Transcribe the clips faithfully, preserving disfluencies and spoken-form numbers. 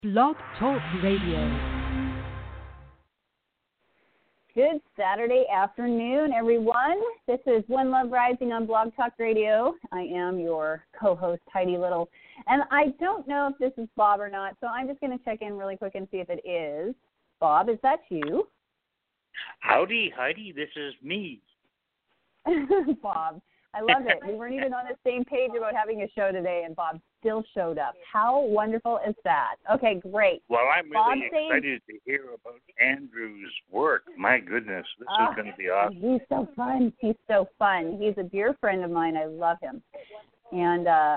Blog Talk Radio. Good Saturday afternoon, everyone. This is One Love Rising on Blog Talk Radio. I am your co-host, Heidi Little. And I don't know if this is Bob or not, so I'm just going to check in really quick and see if it is. Bob, is that you? Howdy, Heidi. This is me. Bob, I love it. We weren't even on the same page about having a show today, and Bob still showed up. How wonderful is that? Okay, great. Well, I'm really Bob excited saying, to hear about Andrew's work. My goodness, this uh, is going to be awesome. He's so fun. He's so fun. He's a dear friend of mine. I love him. And, uh,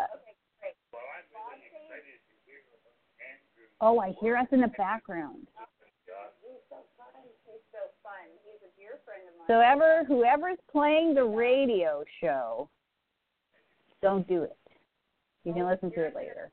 oh, I hear us in the background. So ever, whoever's playing the radio show, don't do it. You can listen to it later.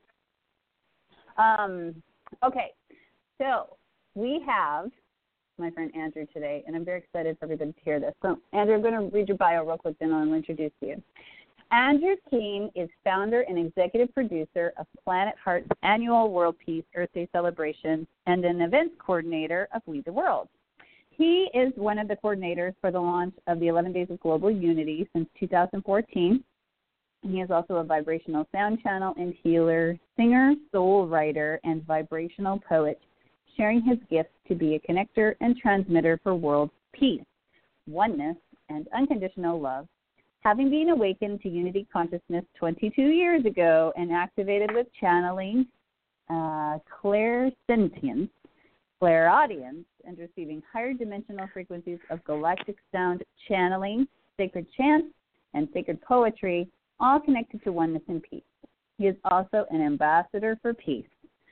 Um, okay, so we have my friend Andrew today, and I'm very excited for everybody to hear this. So, Andrew, I'm going to read your bio real quick, then I'll introduce you. Andrew Keen is founder and executive producer of Planet Heart's annual World Peace Earth Day celebration and an events coordinator of We the World. He is one of the coordinators for the launch of the eleven Days of Global Unity since two thousand fourteen. He is also a vibrational sound channel and healer, singer, soul writer, and vibrational poet, sharing his gifts to be a connector and transmitter for world peace, oneness, and unconditional love. Having been awakened to unity consciousness twenty-two years ago and activated with channeling, uh, clairsentience, clairaudience, and receiving higher dimensional frequencies of galactic sound channeling, sacred chants, and sacred poetry, all connected to oneness and peace. He is also an ambassador for peace.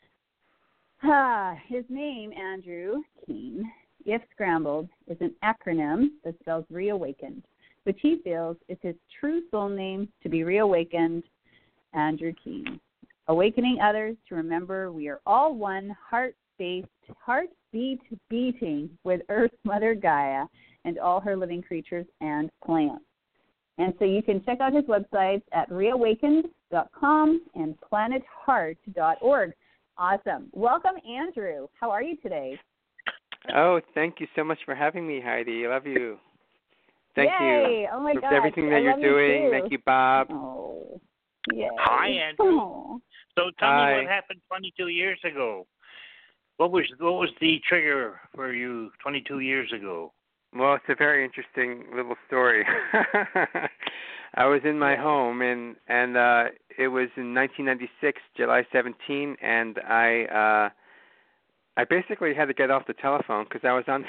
Ah, his name, Andrew Keen, if scrambled, is an acronym that spells reawakened, which he feels is his true soul name to be reawakened, Andrew Keen. Awakening others to remember we are all one, heart-based, heartbeat beating with Earth Mother Gaia and all her living creatures and plants. And so you can check out his websites at reawakened dot com and planet heart dot org. Awesome. Welcome, Andrew. How are you today? Oh, thank you so much for having me, Heidi. I love you. Thank Yay. you Oh, my for gosh. everything that I you're love doing. You Thank you, Bob. Oh, yeah. Hi, Andrew. Oh. So tell Hi. me what happened twenty-two years ago. What was what was the trigger for you twenty-two years ago? Well, it's a very interesting little story. I was in my home, and and uh, it was in nineteen ninety-six, July seventeenth, and I uh, I basically had to get off the telephone because I was on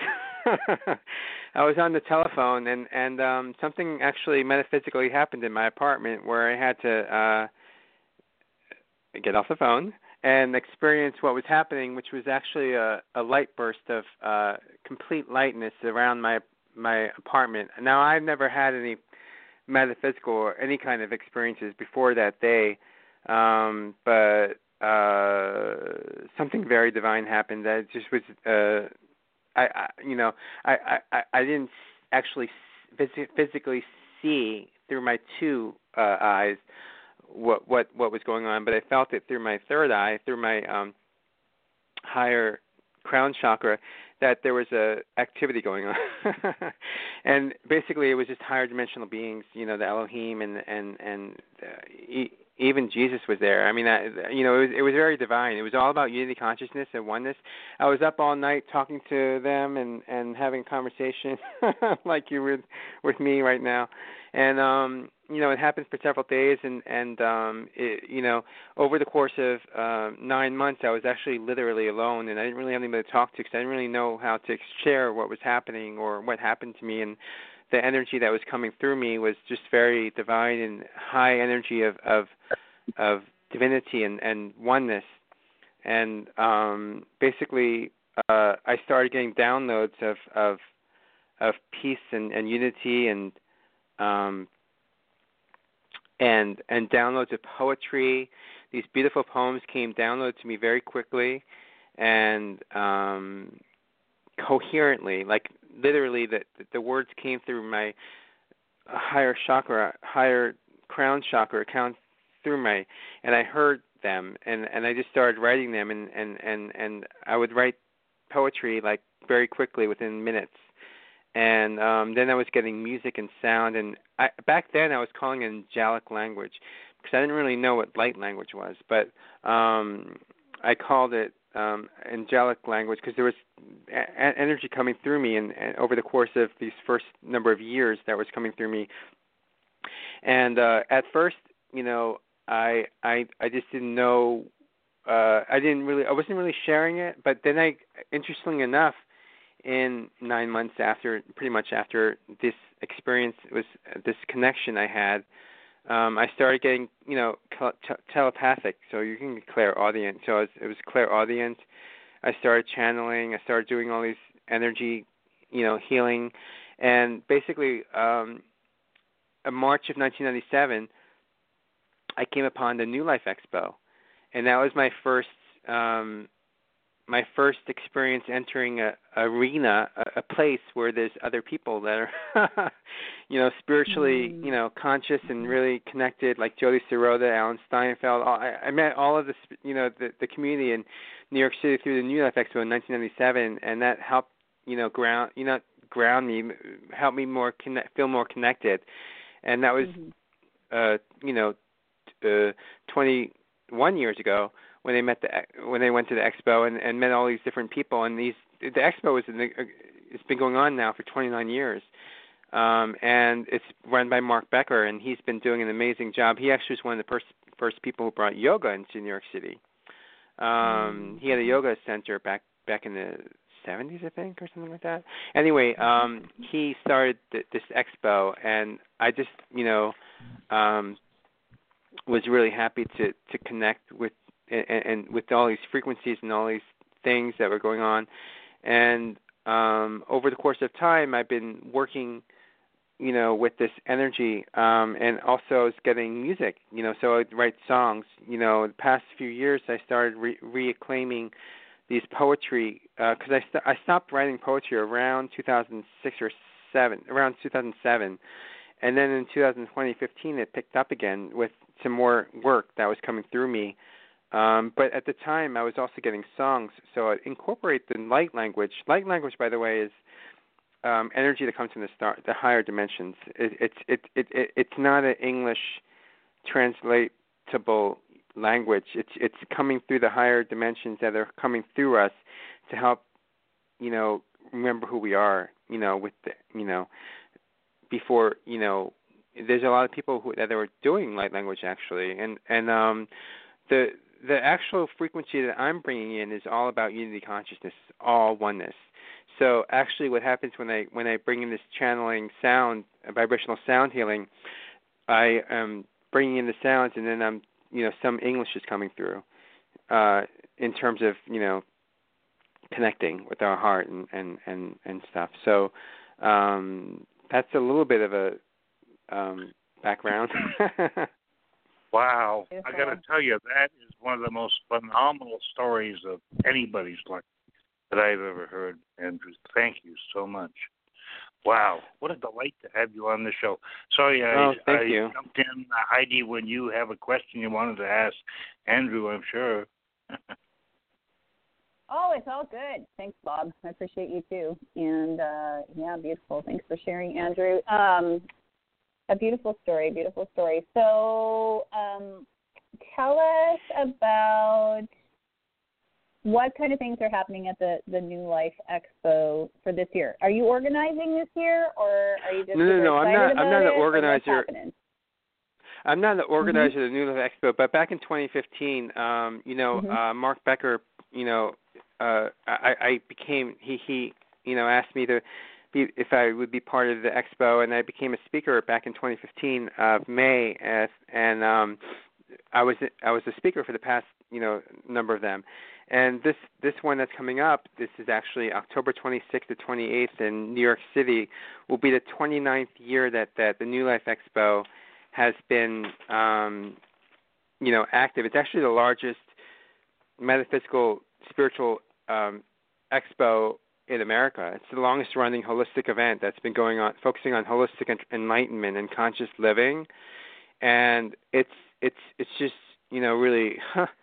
I was on the telephone, and and um, something actually metaphysically happened in my apartment where I had to uh, get off the phone and experience what was happening, which was actually a, a light burst of uh, complete lightness around my my apartment. Now, I've never had any metaphysical or any kind of experiences before that day, um, but uh, something very divine happened. That just was, uh, I, I you know, I, I, I didn't actually phys- physically see through my two uh, eyes what what what was going on, but I felt it through my third eye, through my um, higher crown chakra, that there was a activity going on. And basically it was just higher dimensional beings, you know, the Elohim, and and and uh, e- even Jesus was there. I mean, I, you know, it was it was very divine. It was all about unity consciousness and oneness. I was up all night talking to them and and having conversation like you were with me right now. And um you know, it happened for several days, and and um, it, you know, over the course of uh, nine months, I was actually literally alone, and I didn't really have anybody to talk to because I didn't really know how to share what was happening or what happened to me, and the energy that was coming through me was just very divine and high energy of of, of divinity and, and oneness, and um, basically uh, I started getting downloads of of, of peace and, and unity and um, and and downloads of poetry. These beautiful poems came downloaded to me very quickly and um, coherently, like literally the, the words came through my higher chakra, higher crown chakra, count through my, and I heard them, and and I just started writing them, and and and and I would write poetry like very quickly within minutes. And um, then I was getting music and sound, and I, back then I was calling it angelic language because I didn't really know what light language was, but um, I called it um, angelic language because there was a- energy coming through me, and, and over the course of these first number of years that was coming through me. And uh, at first, you know, I I I just didn't know. Uh, I didn't really. I wasn't really sharing it, but then I, interestingly enough, in nine months after, pretty much after this experience, was this connection I had, um, I started getting, you know, te- telepathic. So you can get clairaudient. So it was, it was clairaudient. I started channeling. I started doing all these energy, you know, healing, and basically, um, in March of nineteen ninety-seven, I came upon the New Life Expo, and that was my first. Um, my first experience entering a arena, a, a place where there's other people that are, you know, spiritually, mm. you know, conscious and really connected, like Jody Sirota, Alan Steinfeld. All, I, I met all of this, you know, the, the community in New York City through the New Life Expo in nineteen ninety-seven, and that helped, you know, ground, you know, ground me, helped me more connect, feel more connected, and that was, mm-hmm. uh, you know, uh, twenty-one years ago. When they met the when they went to the expo and, and met all these different people, and these the expo is in the, it's been going on now for twenty-nine years, um, and it's run by Mark Becker, and he's been doing an amazing job. He actually was one of the first first people who brought yoga into New York City. Um, mm-hmm. He had a yoga center back back in the seventies, I think, or something like that. Anyway, um, he started th- this expo, and I just you know um, was really happy to to connect with. And, and with all these frequencies and all these things that were going on. And um, over the course of time, I've been working, you know, with this energy, um, and also I was getting music, you know, so I'd write songs. You know, the past few years, I started re- reacclaiming these poetry, because uh, I, st- I stopped writing poetry around two thousand six or seven, around two thousand seven. And then in twenty fifteen, it picked up again with some more work that was coming through me. Um, but at the time, I was also getting songs, so I incorporate the light language. Light language, by the way, is um, energy that comes from the star, the higher dimensions. It, it's it, it, it it's not an English translatable language. It's it's coming through the higher dimensions that are coming through us to help, you know, remember who we are. You know, with the, you know, before you know, there's a lot of people who that are doing light language actually, and and um, the The actual frequency that I'm bringing in is all about unity consciousness, all oneness. So actually what happens when I when I bring in this channeling sound, vibrational sound healing, I am bringing in the sounds, and then I'm, you know, some English is coming through uh, in terms of, you know, connecting with our heart and, and, and, and stuff. So um, that's a little bit of a um, background. Wow. I got to tell you, that is one of the most phenomenal stories of anybody's life that I've ever heard, Andrew. Thank you so much. Wow. What a delight to have you on the show. Sorry, I, oh, thank I you. jumped in, uh, Heidi, when you have a question you wanted to ask Andrew, I'm sure. Oh, it's all good. Thanks, Bob. I appreciate you, too. And, uh, yeah, beautiful. Thanks for sharing, Andrew. Um, A beautiful story, beautiful story. So um, tell us about what kind of things are happening at the, the New Life Expo for this year. Are you organizing this year, or are you just no, no, no, I'm not. I'm not an organizer. I'm not the organizer mm-hmm. of the New Life Expo, but back in twenty fifteen, um, you know, mm-hmm. uh, Mark Becker, you know, uh, I, I became he he, you know, asked me to. if I would be part of the expo, and I became a speaker back in twenty fifteen of May, as, and um, I was I was a speaker for the past you know number of them, and this this one that's coming up, this is actually October twenty-sixth to twenty-eighth in New York City, will be the twenty-ninth year that, that the New Life Expo has been um, you know active. It's actually the largest metaphysical spiritual um, expo in America. It's the longest running holistic event that's been going on, focusing on holistic enlightenment and conscious living. And it's it's it's just, you know, really, huh,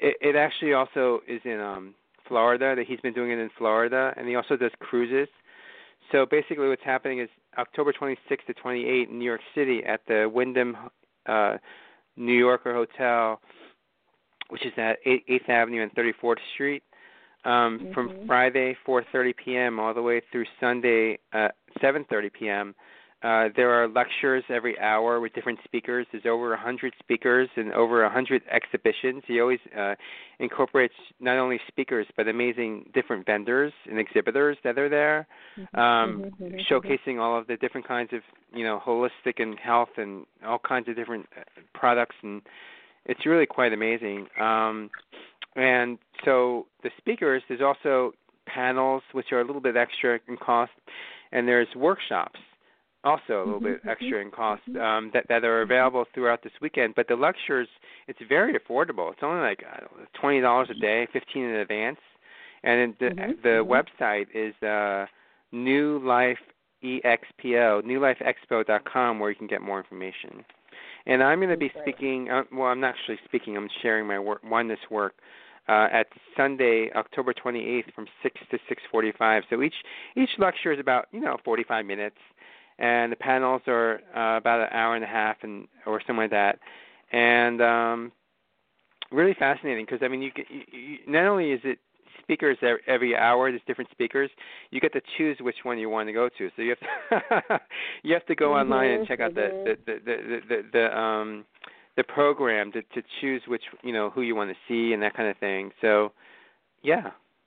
it, it actually also is in um, Florida. That he's been doing it in Florida, and he also does cruises. So basically, what's happening is October twenty-sixth to twenty-eighth in New York City at the Wyndham uh, New Yorker Hotel, which is at eighth Avenue and thirty-fourth Street. Um, mm-hmm. From Friday four thirty p.m. all the way through Sunday uh, seven thirty p.m. Uh, there are lectures every hour with different speakers. There's over one hundred speakers and over one hundred exhibitions. He always uh, incorporates not only speakers but amazing different vendors and exhibitors that are there, um, mm-hmm. showcasing all of the different kinds of, you know, holistic and health and all kinds of different products, and it's really quite amazing. Um, and so the speakers, there's also panels which are a little bit extra in cost, and there's workshops also a little mm-hmm. bit extra in cost um, that that are available throughout this weekend. But the lectures, it's very affordable. It's only like I don't know, twenty dollars a day, fifteen in advance, and the mm-hmm. the mm-hmm. website is uh, New Life Expo, new life expo dot com, where you can get more information. And I'm going to be That's speaking. Uh, well, I'm not actually speaking. I'm sharing my work, oneness work. Uh, at Sunday, October twenty-eighth, from six to six forty-five. So each each lecture is about you know forty-five minutes, and the panels are uh, about an hour and a half, and or something like that. And um, really fascinating because I mean, you, get, you, you not only is it speakers every hour, there's different speakers. You get to choose which one you want to go to. So you have to you have to go mm-hmm. online and check out the the the the, the, the um. the program to, to choose which, you know, who you want to see and that kind of thing. So, yeah.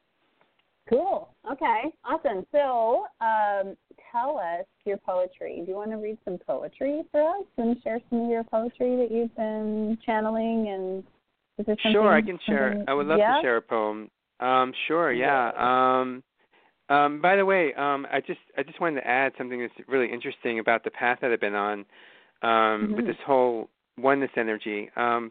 Cool. Okay. Awesome. So, um, tell us your poetry. Do you want to read some poetry for us and share some of your poetry that you've been channeling? And is there something? Sure, I can share. I would love yeah? to share a poem. Um, sure. Yeah. Um, um, by the way, um, I just I just wanted to add something that's really interesting about the path that I've been on um, mm-hmm. with this whole oneness energy. Um,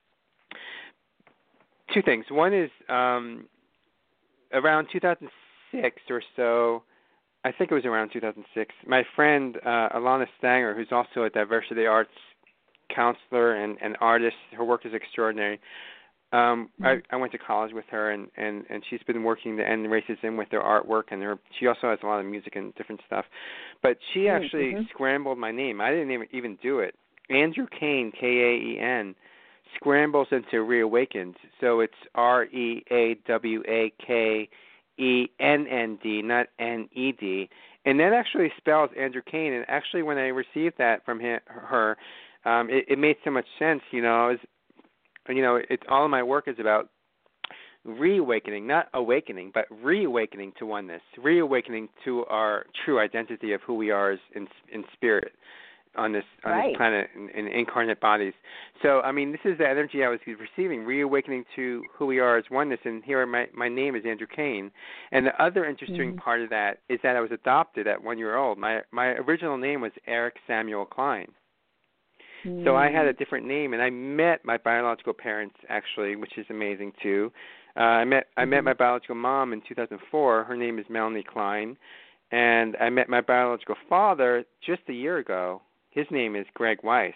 two things. One is um, around two thousand six or so, I think it was around two thousand six, my friend uh, Alana Stanger, who's also a diversity arts counselor and, and artist, her work is extraordinary. Um, mm-hmm. I, I went to college with her, and, and, and she's been working to end racism with her artwork, and her, she also has a lot of music and different stuff. But she actually mm-hmm. scrambled my name. I didn't even, even do it. Andrew Kane, K A E N, scrambles into Reawakened. So it's R E A W A K E N N D, not N E D. And that actually spells Andrew Kane. And actually, when I received that from him, her, um, it, it made so much sense. You know, it was, you know, it's all of my work is about reawakening, not awakening, but reawakening to oneness, reawakening to our true identity of who we are as in, in spirit. on this on right. this planet in, in incarnate bodies. So, I mean, this is the energy I was receiving, reawakening to who we are as oneness, and here my, my name is Andrew Kane. And the other interesting mm-hmm. part of that is that I was adopted at one year old. My my original name was Eric Samuel Klein. Mm-hmm. So I had a different name, and I met my biological parents, actually, which is amazing, too. Uh, I met I mm-hmm. met my biological mom in two thousand four. Her name is Melanie Klein. And I met my biological father just a year ago. His name is Greg Weiss.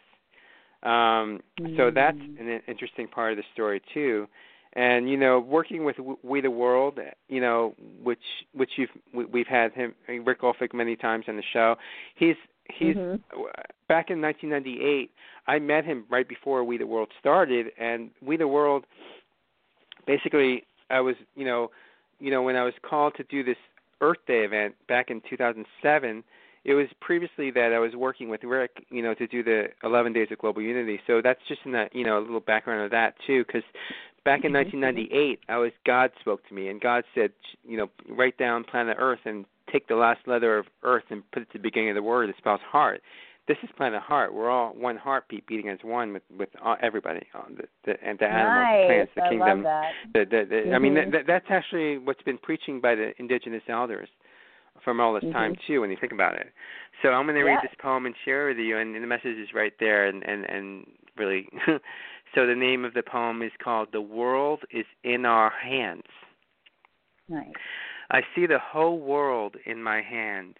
Um, mm. So that's an interesting part of the story too. And you know, working with We the World, you know, which which you've we've had him Rick Olphick many times on the show. He's he's mm-hmm. back in nineteen ninety-eight. I met him right before We the World started, and We the World. Basically, I was you know, you know when I was called to do this Earth Day event back in two thousand seven. It was previously that I was working with Rick, you know, to do the eleven Days of Global Unity. So that's just in that, you know, a little background of that too, because back in nineteen ninety-eight, I was God spoke to me, and God said, you know, write down planet Earth and take the last letter of Earth and put it at the beginning of the word. It spells heart. This is planet heart. We're all one heartbeat beating as one with with everybody, the, the, and the animals, nice. the plants, the I kingdom. Love that. The, the, the, mm-hmm. I mean, that, that's actually what's been preaching by the indigenous elders from all this mm-hmm. time too, when you think about it. So I'm going to read yeah. this poem and share it with you, and, and the message is right there, and, and, and really. So the name of the poem is called "The World is in Our Hands." Nice. I see the whole world in my hands,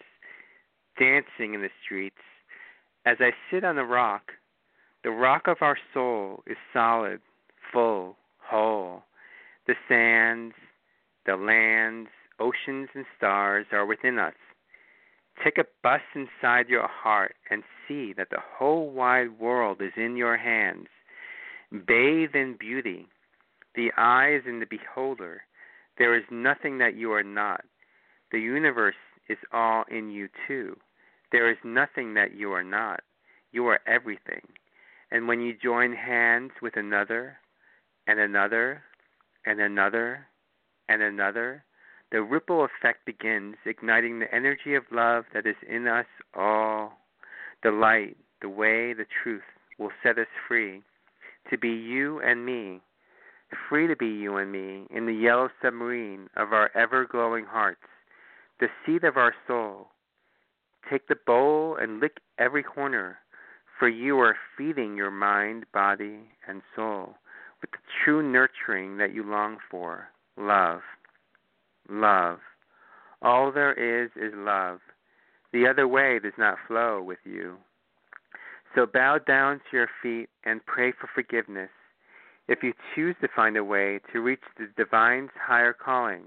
dancing in the streets. As I sit on the rock, the rock of our soul is solid, full, whole. The sands, the lands, oceans, and stars are within us. Take a bus inside your heart and see that the whole wide world is in your hands. Bathe in beauty. The eye is in the beholder. There is nothing that you are not. The universe is all in you too. There is nothing that you are not. You are everything. And when you join hands with another, and another, and another, and another, the ripple effect begins, igniting the energy of love that is in us all. The light, the way, the truth will set us free to be you and me, free to be you and me in the yellow submarine of our ever-glowing hearts, the seed of our soul. Take the bowl and lick every corner, for you are feeding your mind, body, and soul with the true nurturing that you long for, love. Love. All there is is love. The other way does not flow with you. So bow down to your feet and pray for forgiveness if you choose to find a way to reach the divine's higher calling.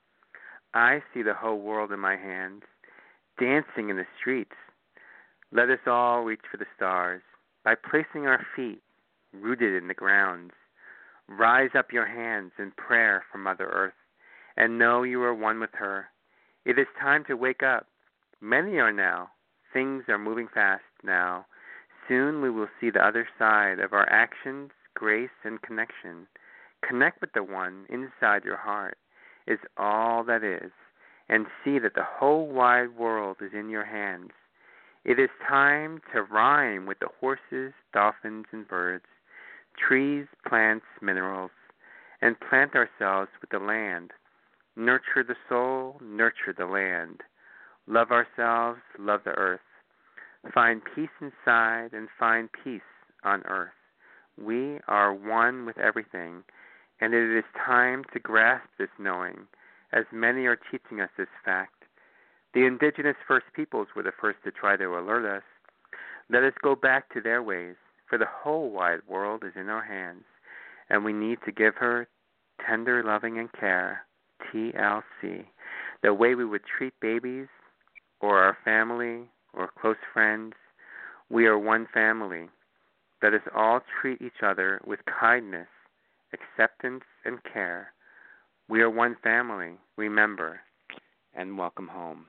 I see the whole world in my hands, dancing in the streets. Let us all reach for the stars by placing our feet rooted in the ground. Rise up your hands in prayer for Mother Earth, and know you are one with her. It is time to wake up. Many are now. Things are moving fast now. Soon we will see the other side of our actions, grace, and connection. Connect with the one inside your heart is all that is, and see that the whole wide world is in your hands. It is time to rhyme with the horses, dolphins, and birds, trees, plants, minerals, and plant ourselves with the land. Nurture the soul, nurture the land. Love ourselves, love the earth. Find peace inside and find peace on earth. We are one with everything, and it is time to grasp this knowing, as many are teaching us this fact. The indigenous First Peoples were the first to try to alert us. Let us go back to their ways, for the whole wide world is in our hands, and we need to give her tender loving and care, T L C, the way we would treat babies or our family or close friends. We are one family. Let us all treat each other with kindness, acceptance, and care. We are one family. Remember, and welcome home.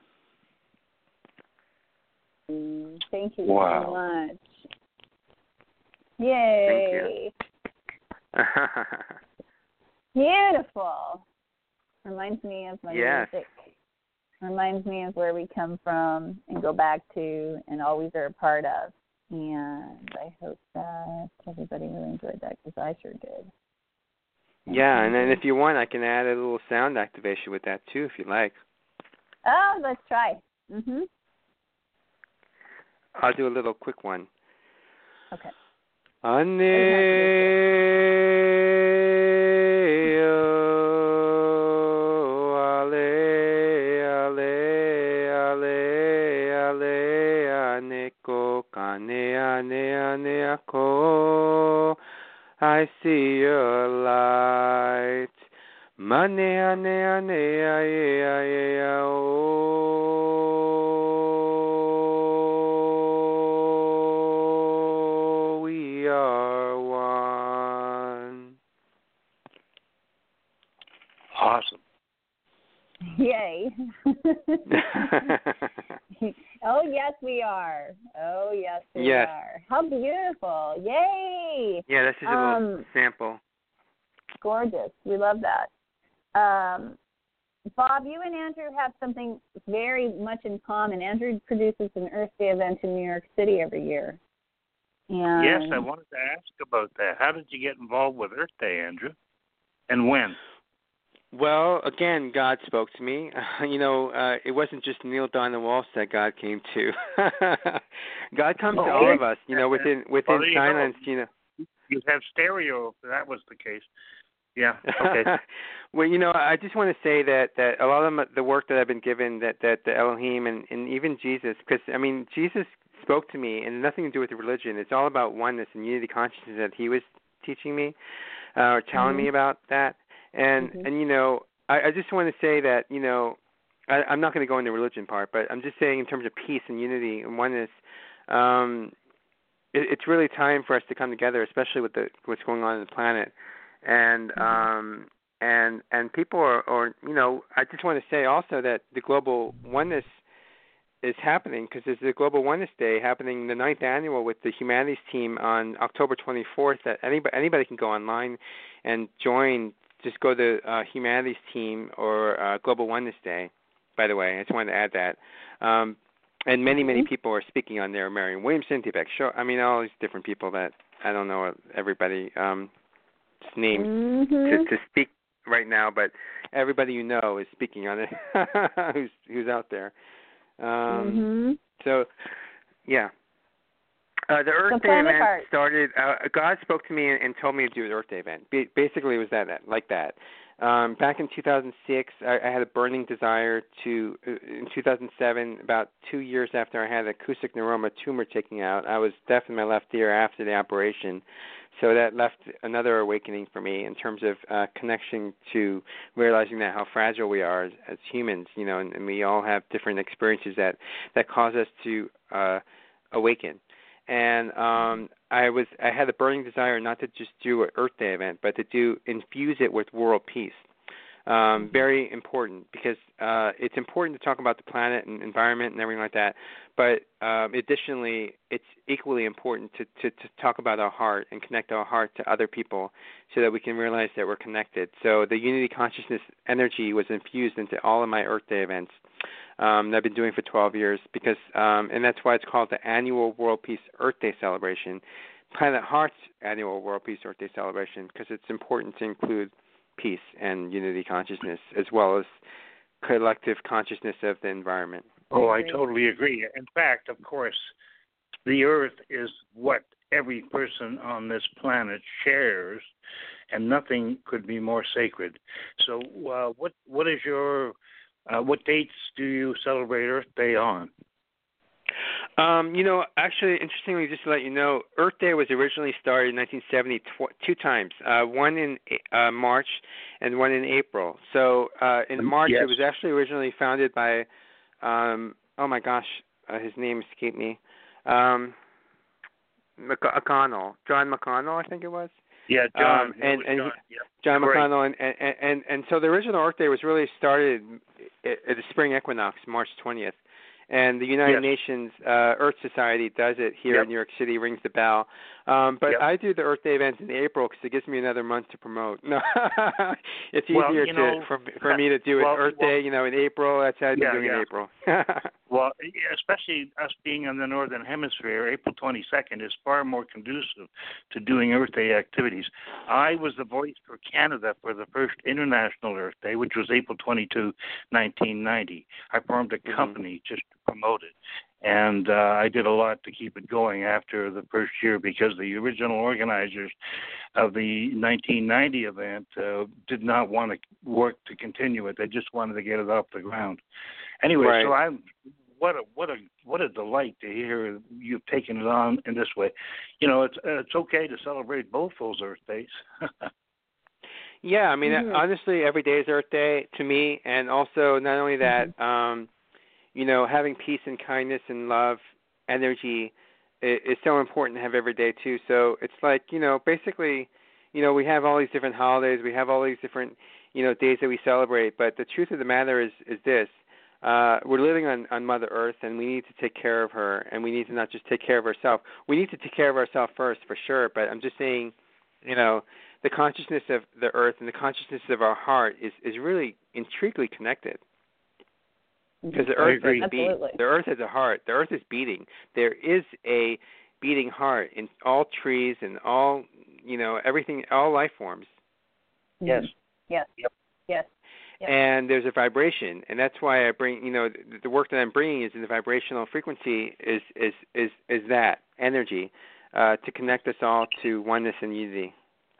Thank you Wow. so much. Yay. Thank you. Beautiful. Reminds me of my Yes. music. Reminds me of where we come from and go back to and always are a part of. And I hope that everybody really enjoyed that because I sure did. Yeah, and then if you want, I can add a little sound activation with that too, if you like. Oh, let's try. Mhm. I'll do a little quick one. Okay. I see your light. Manea nea nea ea ea oh, we are one. Awesome. Yay. Oh, yes, we are. Oh, yes, we Yes. are. How beautiful. Yay. Yeah, this is a Um, little sample. Gorgeous. We love that. Um, Bob, you and Andrew have something very much in common. Andrew produces an Earth Day event in New York City every year. And Yes, I wanted to ask about that. How did you get involved with Earth Day, Andrew? And when? Well, again, God spoke to me. Uh, you know, uh, it wasn't just Neil Donald Walsh that God came to. God comes to all of us. You know, within within Well, you silence. know. You know. You have stereo, if that was the case. Yeah, okay. Well, you know, I just want to say that, that a lot of the work that I've been given, that, that the Elohim and, and even Jesus, because, I mean, Jesus spoke to me, and nothing to do with religion. It's all about oneness and unity consciousness that he was teaching me. uh, or telling mm-hmm. me about that. And mm-hmm. and you know, I, I just want to say that you know, I, I'm not going to go into the religion part, but I'm just saying in terms of peace and unity and oneness, um, it, it's really time for us to come together, especially with the what's going on in the planet, and mm-hmm. um, and and people are, or you know, I just want to say also that the global oneness is happening because there's the Global Oneness Day happening, the ninth annual with the Humanities team on October twenty-fourth. That anybody anybody can go online and join. Just go to uh, Humanities team or uh, Global Oneness Day. By the way, I just wanted to add that. Um, and many many mm-hmm. people are speaking on there. Marianne Williamson, Deepak Chopra. I mean, all these different people that I don't know everybody's um, names mm-hmm. to, to speak right now, but everybody you know is speaking on it. who's who's out there. Um, mm-hmm. So, yeah. Uh, the Earth so Day event art. started, uh, God spoke to me and, and told me to do the Earth Day event. Ba- basically, it was that, like that. Um, back in two thousand six, I, I had a burning desire to, uh, in two thousand seven, about two years after I had an acoustic neuroma tumor taken out, I was deaf in my left ear after the operation. So that left another awakening for me in terms of uh, connection to realizing that how fragile we are as, as humans, you know, and, and we all have different experiences that, that cause us to uh, awaken. And um, I was I had a burning desire not to just do an Earth Day event, but to do infuse it with world peace. Um, very important because uh, it's important to talk about the planet and environment and everything like that. But um, additionally, it's equally important to, to, to talk about our heart and connect our heart to other people so that we can realize that we're connected. So the Unity Consciousness energy was infused into all of my Earth Day events um, that I've been doing for twelve years because, um, and that's why it's called the Annual World Peace Earth Day Celebration, Planet Heart's Annual World Peace Earth Day Celebration, because it's important to include peace and unity consciousness as well as collective consciousness of the environment. Oh, I totally agree. In fact, of course, the earth is what every person on this planet shares, and nothing could be more sacred. So uh, what what is your, uh, what dates do you celebrate Earth Day on? Um, you know, actually, interestingly, just to let you know, Earth Day was originally started in nineteen seventy tw- two times, uh, one in uh, March and one in April. So uh, in March, yes. It was actually originally founded by, um, oh my gosh, uh, his name escaped me, um, McConnell, John McConnell, I think it was. Yeah, John. Um, and, and John, he, yep. John Great. McConnell, and, and and and so the original Earth Day was really started at, at the spring equinox, March twentieth. And the United yes. Nations uh, Earth Society does it here yep. in New York City, rings the bell. Um, but yep. I do the Earth Day events in April because it gives me another month to promote. No, it's well, easier you to know, for for me to do it well, Earth well, Day, you know, in April. That's how I've been yeah, doing yeah. in April. Well, especially us being in the Northern Hemisphere, April twenty-second is far more conducive to doing Earth Day activities. I was the voice for Canada for the first International Earth Day, which was April twenty-second, nineteen ninety. I formed a company mm-hmm. just to promote it. And uh, I did a lot to keep it going after the first year because the original organizers of the nineteen ninety event uh, did not want to work to continue it. They just wanted to get it off the ground. Anyway, right. so I'm what a what a what a delight to hear you've taken it on in this way. You know, it's uh, it's okay to celebrate both those Earth Days. Yeah, I mean, mm-hmm. honestly, every day is Earth Day to me, and also not only that. Mm-hmm. Um, You know, having peace and kindness and love, energy is, is so important to have every day too. So it's like, you know, basically, you know, we have all these different holidays, we have all these different, you know, days that we celebrate. But the truth of the matter is, is this: uh, we're living on, on Mother Earth, and we need to take care of her, and we need to not just take care of ourselves. We need to take care of ourselves first, for sure. But I'm just saying, you know, the consciousness of the Earth and the consciousness of our heart is is really intricately connected. Because the earth is beat. The earth has a heart. The earth is beating. There is a beating heart in all trees and all, you know, everything, all life forms. Yes. Yes. Yep. Yes. Yep. And there's a vibration, and that's why I bring, you know, the, the work that I'm bringing is in the vibrational frequency is is is is that energy uh, to connect us all to oneness and unity.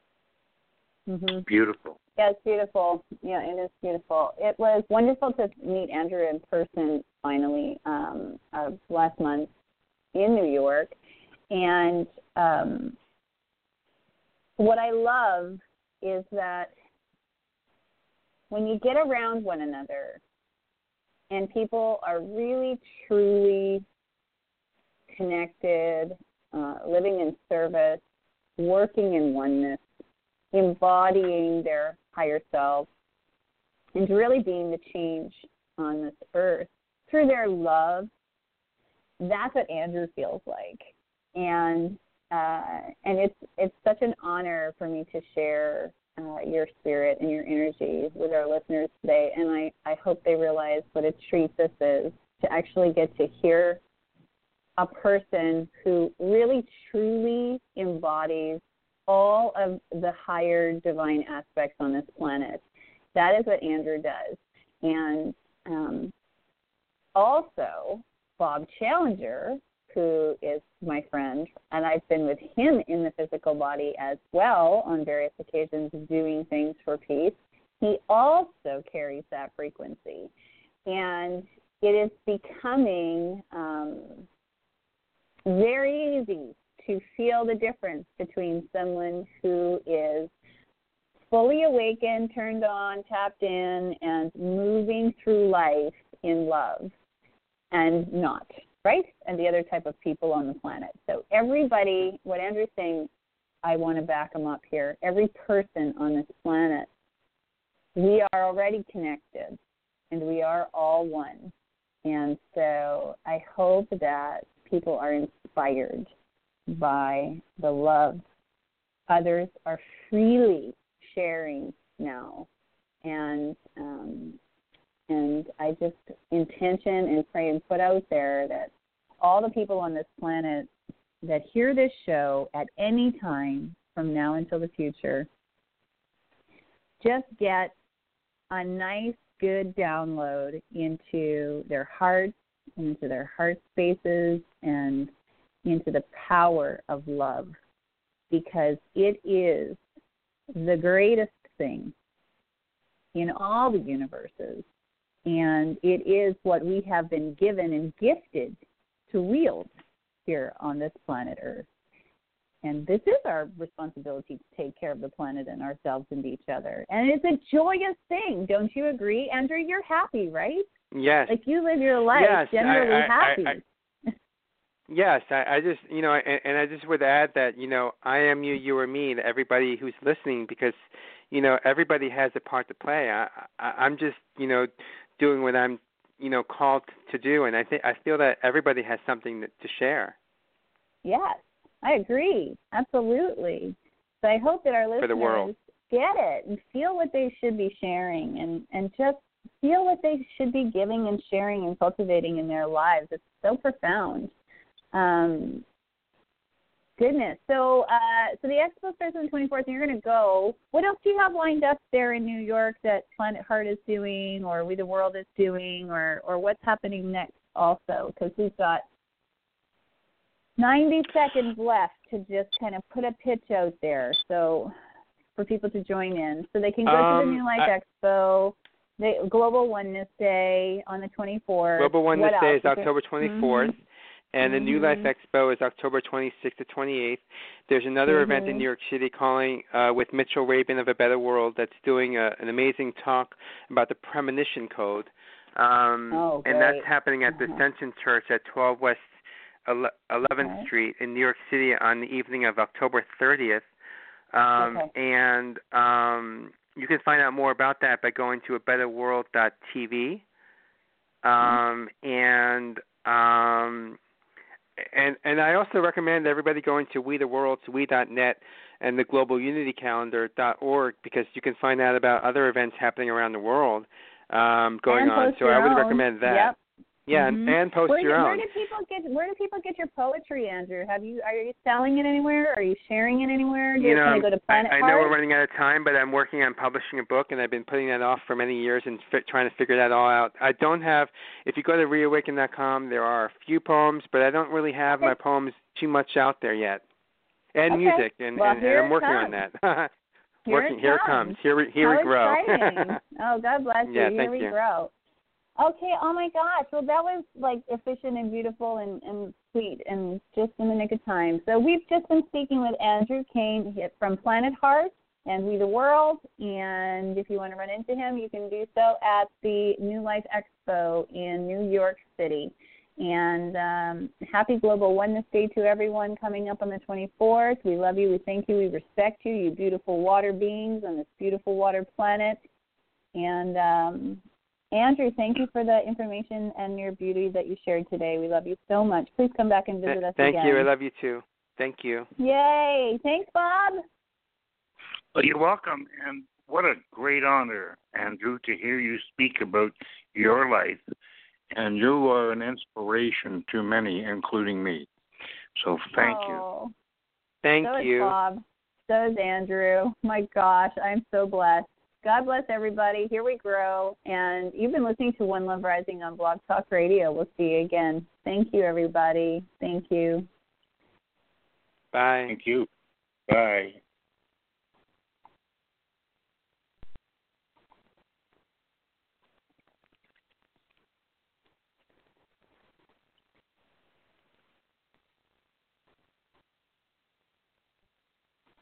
Mm-hmm. Beautiful. Yeah, it's beautiful. Yeah, it is beautiful. It was wonderful to meet Andrew in person finally um, uh, last month in New York. And um, what I love is that when you get around one another and people are really, truly connected, uh, living in service, working in oneness, embodying their higher self, and really being the change on this earth through their love, that's what Andrew feels like. And uh, and it's it's such an honor for me to share uh, your spirit and your energy with our listeners today. And I, I hope they realize what a treat this is to actually get to hear a person who really truly embodies all of the higher divine aspects on this planet. That is what Andrew does. And um, also, Bob Challenger, who is my friend, and I've been with him in the physical body as well on various occasions doing things for peace, he also carries that frequency. And it is becoming um, very easy to feel the difference between someone who is fully awakened, turned on, tapped in, and moving through life in love and not, right? And the other type of people on the planet. So everybody, what Andrew's saying, I want to back him up here. Every person on this planet, we are already connected, and we are all one. And so I hope that people are inspired by the love others are freely sharing now. And um, and I just intention and pray and put out there that all the people on this planet that hear this show at any time from now until the future just get a nice, good download into their hearts, into their heart spaces, and into the power of love, because it is the greatest thing in all the universes, and it is what we have been given and gifted to wield here on this planet Earth. And this is our responsibility to take care of the planet and ourselves and each other. And it's a joyous thing. Don't you agree? Andrew, you're happy, right? Yes. Like you live your life yes, generally I, I, happy. I, I, yes, I, I just, you know, and, and I just would add that, you know, I am you, you are me, to everybody who's listening, because, you know, everybody has a part to play. I, I, I'm just, you know, doing what I'm, you know, called to do, and I think I feel that everybody has something to, to share. Yes, I agree, absolutely. So I hope that our listeners For the world. get it and feel what they should be sharing, and, and just feel what they should be giving and sharing and cultivating in their lives. It's so profound. Um, goodness. So uh, so the expo starts on the twenty-fourth, and you're going to go. What else do you have lined up there in New York that Planet Heart is doing, or We the World is doing, or, or what's happening next also? Because we've got ninety seconds left to just kind of put a pitch out there, so for people to join in. So they can go um, to the New Life I, Expo, the Global Oneness Day on the twenty-fourth. Global Oneness what Day else? is October twenty-fourth. Mm-hmm. And the mm-hmm. New Life Expo is October twenty-sixth to twenty-eighth. There's another mm-hmm. event in New York City calling uh, with Mitchell Rabin of A Better World that's doing a, an amazing talk about the Premonition Code. Um, oh, and that's happening at uh-huh. the Ascension Church at twelve West eleventh okay. Street in New York City on the evening of October thirtieth. Um, okay. And um, you can find out more about that by going to a better world dot t v. Um, mm-hmm. And... Um, And and I also recommend everybody going to We the World, to we dot net, and the global unity calendar dot org, because you can find out about other events happening around the world um, going and on. So I would own. recommend that. Yep. Yeah, mm-hmm. and, and post where, your where own. Do people get, where do people get your poetry, Andrew? Have you Are you selling it anywhere? Are you sharing it anywhere? Do you you know, can go to Planet I, I Heart? know we're running out of time, but I'm working on publishing a book, and I've been putting that off for many years and fi- trying to figure that all out. I don't have, if you go to reawaken dot com, there are a few poems, but I don't really have okay. my poems too much out there yet. And okay. music, and, well, and, and I'm working comes. on that. Here working, it here it comes. Here we, here How we grow. exciting. Oh, God bless you. Yeah, here thank we you. grow. Okay, oh my gosh. Well, that was like efficient and beautiful and, and sweet and just in the nick of time. So we've just been speaking with Andrew Kane from Planet Heart and We the World. And if you want to run into him, you can do so at the New Life Expo in New York City. And um, happy Global Oneness Day to everyone coming up on the twenty-fourth. We love you. We thank you. We respect you, you beautiful water beings on this beautiful water planet. And um, Andrew, thank you for the information and your beauty that you shared today. We love you so much. Please come back and visit us Thank again. you. I love you too. Thank you. Yay. Thanks, Bob. Well, you're welcome. And what a great honor, Andrew, to hear you speak about your life. And you are an inspiration to many, including me. So thank oh. you. Thank so you. Is Bob. So is Andrew. My gosh, I'm so blessed. God bless everybody. Here we grow. And you've been listening to One Love Rising on Blog Talk Radio. We'll see you again. Thank you, everybody. Thank you. Bye. Thank you. Bye.